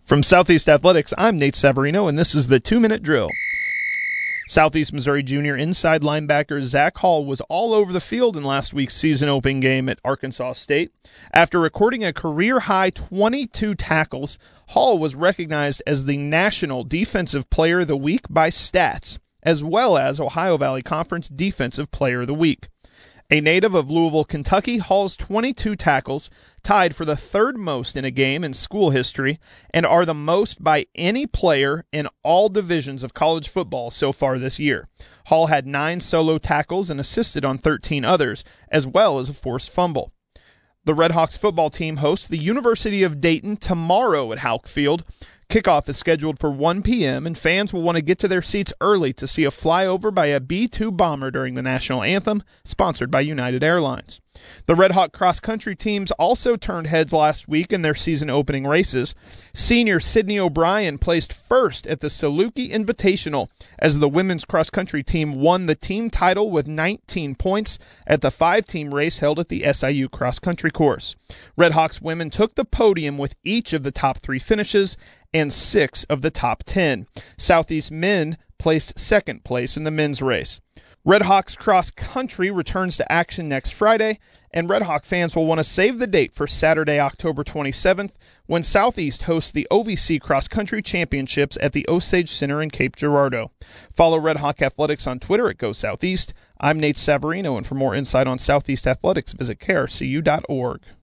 From Southeast Athletics, I'm Nate Savarino, and this is the 2-Minute Drill. Southeast Missouri junior inside linebacker Zach Hall was all over the field in last week's season-opening game at Arkansas State. After recording a career-high 22 tackles, Hall was recognized as the National Defensive Player of the Week by Stats, as well as Ohio Valley Conference Defensive Player of the Week. A native of Louisville, Kentucky, Hall's 22 tackles tied for the third most in a game in school history and are the most by any player in all divisions of college football so far this year. Hall had 9 solo tackles and assisted on 13 others, as well as a forced fumble. The Redhawks football team hosts the University of Dayton tomorrow at Houck Field. Kickoff is scheduled for 1 p.m., and fans will want to get to their seats early to see a flyover by a B-2 bomber during the national anthem, sponsored by United Airlines. The Red Hawk cross-country teams also turned heads last week in their season-opening races. Senior Sydney O'Brien placed first at the Saluki Invitational as the women's cross-country team won the team title with 19 points at the 5-team race held at the SIU cross-country course. Red Hawks women took the podium with each of the top 3 finishes and 6 of the top 10. Southeast men placed second place in the men's race. Red Hawks Cross Country returns to action next Friday, and Red Hawk fans will want to save the date for Saturday, October 27th, when Southeast hosts the OVC Cross Country Championships at the Osage Center in Cape Girardeau. Follow Red Hawk Athletics on Twitter at GoSoutheast. I'm Nate Savarino, and for more insight on Southeast Athletics, visit krcu.org.